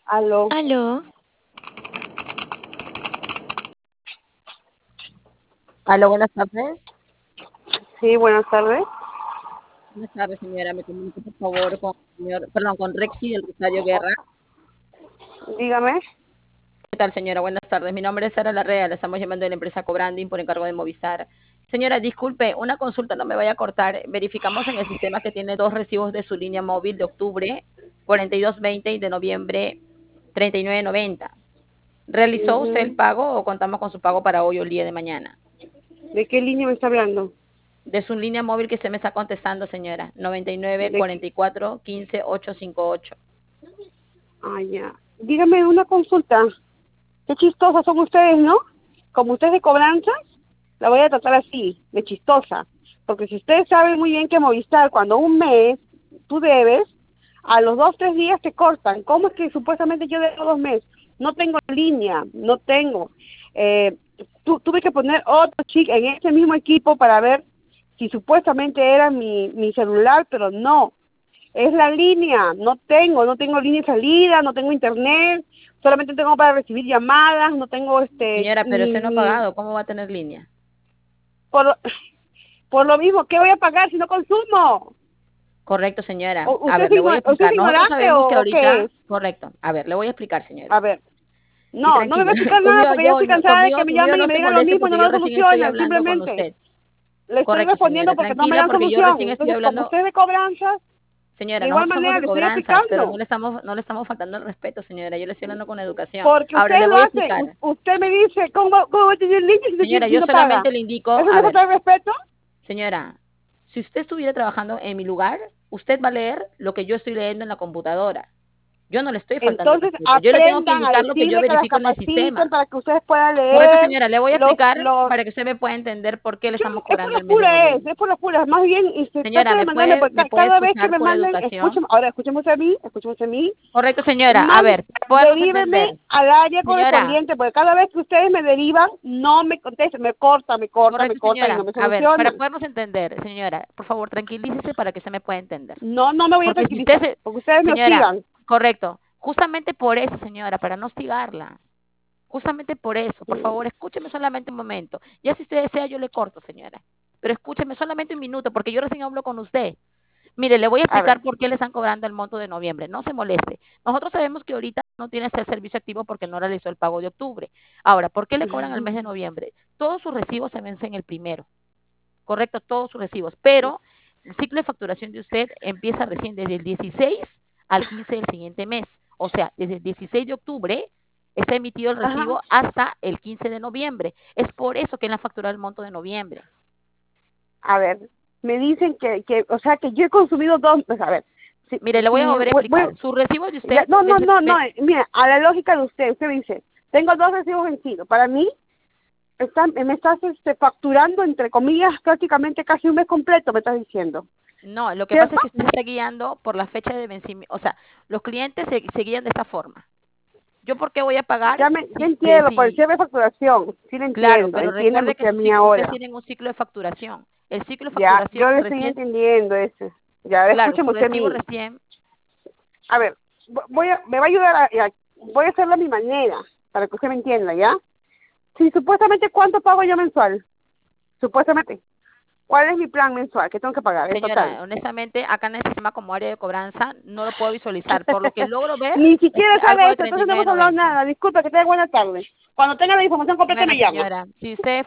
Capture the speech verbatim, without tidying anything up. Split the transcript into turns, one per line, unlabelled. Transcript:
Aló.
Aló,
Aló, buenas tardes.
Sí, buenas tardes.
Buenas tardes, señora. Me comunico, por favor, con el señor, perdón, con Rexy del Rosario Guerra.
Dígame.
¿Qué tal, señora? Buenas tardes. Mi nombre es Sara Larrea. Le estamos llamando de la empresa Cobranding por encargo de Movistar. Señora, disculpe, una consulta, no me vaya a cortar. Verificamos en el sistema que tiene dos recibos de su línea móvil de octubre, cuarenta y dos veinte, y de noviembre, treinta y nueve noventa. ¿Realizó usted el
Ujú.
pago o contamos con su pago para hoy o el día de mañana?
¿De qué línea me está hablando?
De su línea móvil que se me está contestando, señora. noventa y nueve,
¿De qué?
cuarenta y cuatro, quince, ochocientos cincuenta y ocho.
Ah, ya. Dígame una consulta. Qué chistosas son ustedes, ¿no? Como ustedes de cobranza, la voy a tratar así, de chistosa. Porque si ustedes saben muy bien que Movistar, cuando un mes tú debes, a los dos, tres días te cortan. ¿Cómo es que supuestamente yo debo dos meses? No tengo línea, no tengo. Eh, tu- tuve que poner otro chip en ese mismo equipo para ver si supuestamente era mi, mi celular, pero no. Es la línea, no tengo, no tengo línea de salida, no tengo internet, solamente tengo para recibir llamadas, no tengo este,
Señora, pero
ni,
usted no ha
ni,
pagado, ¿cómo va a tener línea?
por, lo- por lo mismo, ¿qué voy a pagar si no consumo?
Correcto, señora.
¿O
A
usted es,
ver, le voy a
igno- usted es
explicar. Nosotros
ignorante o,
sabemos que
o qué
ahorita,
es?
correcto. A ver, le voy a explicar,
A
señora.
ver,
Sí,
no, no me va a
tranquila.
explicar nada
Conmigo
porque ya
yo,
estoy
no,
cansada de que
conmigo,
me
conmigo
llamen y
no
me
se
digan lo
moleste
mismo y no
porque
me
yo
dan
recién estoy
soluciones,
hablando con
simplemente.
usted.
Le estoy
Correcto,
respondiendo
señora.
porque no me
Tranquila,
dan
porque yo
solución.
recién estoy
Entonces, como
hablando.
usted es de cobranza, de
Señora,
igual
nosotros somos
manera
de
le estoy
cobranza, pero no
explicando.
le estamos, no le estamos faltando el respeto, señora. Yo le estoy hablando con educación.
Porque
Ahora le
ustedes lo
voy a
hacen.
explicar.
U- usted me dice, ¿cómo, cómo voy a tener línea si,
Señora,
si- si
yo
no paga?
solamente le indico,
¿Eso
a
no es
ver,
falta de respeto?
señora, si usted estuviera trabajando en mi lugar, usted va a leer lo que yo estoy leyendo en la computadora. Yo no le estoy faltando el
Entonces
respeto. Yo le tengo que
aprendan a
indicar lo que yo
decirme que las
verifico en el
capaciten
sistema.
para que ustedes puedan
Correcto,
leer
señora. Le voy a
los...
explicar
los
para que usted me pueda entender por qué le
yo-
estamos
es por
cobrando
las
el mes de
puras, es,
noviembre.
es por las puras. Más bien, este, trata
Señora,
de
¿me
mandarme,
puede,
porque
me
ca-
puede
cada vez que
escuchar
me
por
manden,
educación?
escuchen, ahora escúcheme a mí, escúcheme a mí,
Correcto, señora. A
man,
ver, podernos
deríveme
entender.
al área
Señora,
correspondiente, porque cada vez que ustedes me derivan, no me contestan, me cortan, me cortan, me
correcto,
cortan y no
señora.
me
A ver, para
solucionan.
podernos entender, señora, por favor, tranquilícese para que se me pueda entender.
No, no me voy a
Porque si usted
tranquilizar,
se,
porque ustedes me
señora,
hostigan.
correcto, justamente por eso, señora, para no hostigarla. Justamente por eso, por favor, escúcheme solamente un momento. Ya si usted desea, yo le corto, señora. Pero escúcheme solamente un minuto, porque yo recién hablo con usted. Mire, le voy a
A ver.
explicar por qué le están cobrando el monto de noviembre. No se moleste. Nosotros sabemos que ahorita no tiene el servicio activo porque no realizó el pago de octubre. Ahora, ¿por qué le cobran el mes de noviembre? Todos sus recibos se vencen el primero. Correcto, todos sus recibos. Pero el ciclo de facturación de usted empieza recién desde el dieciséis al quince del siguiente mes. O sea, desde el dieciséis de octubre está emitido el
Ajá.
recibo hasta el quince de noviembre. Es por eso que le han facturado el monto de noviembre.
A ver, me dicen que, que, o sea, que yo he consumido dos, pues a ver, si,
Mire, le voy a
si,
volver a
voy- voy-
explicar. Su recibo de
ya,
usted,
no, no,
vence-
no, no,
ve-
eh, mira, a la lógica de usted, usted me dice, tengo dos recibos vencidos, para mí, están, me estás este, facturando, entre comillas, prácticamente casi un mes completo, me estás diciendo,
no, lo que pasa
¿cierto?
es que usted se está guiando por la fecha de vencimiento. O sea, los clientes se, se guían de esta forma. ¿Yo por qué voy a pagar
Ya me, ya
si, ve-
entiendo, por el
si
cierre de facturación, sí lo
claro,
entiendo,
pero
entiéndeme
recuerde que
usted a
sus
mí
ciclos, ustedes
ahora,
tienen un ciclo de facturación. El ciclo de
ya,
facturación
yo le estoy
recién,
entendiendo eso, ya,
claro,
escúcheme
su
usted a
recibo
mí,
recién,
a ver, vo- voy a, me va a ayudar a, a- voy a hacerlo a mi manera, para que usted me entienda, ¿ya? Sí, supuestamente, ¿cuánto pago yo mensual? Supuestamente. ¿Cuál es mi plan mensual que tengo que pagar en total?
señora, honestamente, acá en el sistema como área de cobranza no lo puedo visualizar. Por lo que logro ver,
Ni
es
siquiera
que algo
sabe
de
eso,
treinta y
entonces no
nueve
hemos hablado
noventa.
nada. Disculpe, que tenga buena tarde. Cuando tenga la información completa
Bueno,
me llama.
señora, si usted